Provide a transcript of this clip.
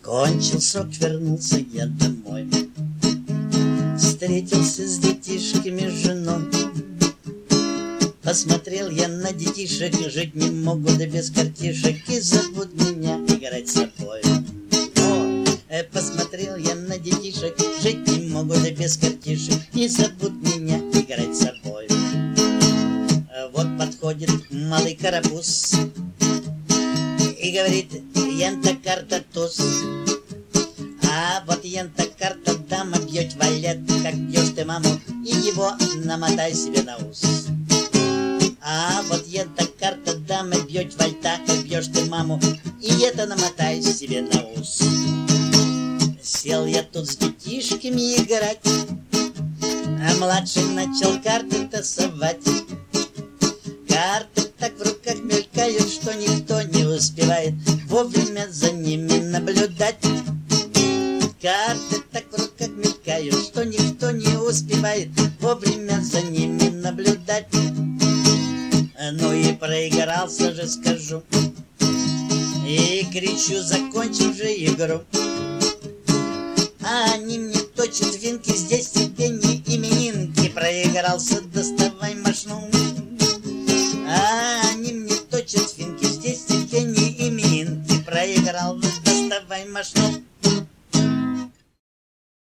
Кончил срок, вернулся я домой. Встретился с детишками, с женой. Посмотрел я на детишек, жить не могут, да без картишек, и зовут меня играть с собой. Посмотрел я на детишек, жить не могут, да без картишек, и зовут меня играть с собой. Вот подходит малый карапуз и говорит: ента карта туз. А вот ента карта дама, бьет валет, как бьешь ты маму, и его намотай себе на ус. А вот ента карта дама, бьет вальта, как бьешь ты маму, и это намотай себе на ус. Сел я тут с детишками играть, а младший начал карты тасовать. Карты так в руках мелькают, что никто не успевает вовремя за ними наблюдать. Карты так в руках мелькают, что никто не успевает вовремя за ними наблюдать. Ну и проигрался же, скажу, и кричу: закончим же игру. А они мне точат винки, здесь тебе не именинки. Проигрался, доставай мошну. А они мне точат винки, здесь тебе не именинки. Проиграл, доставай мошну.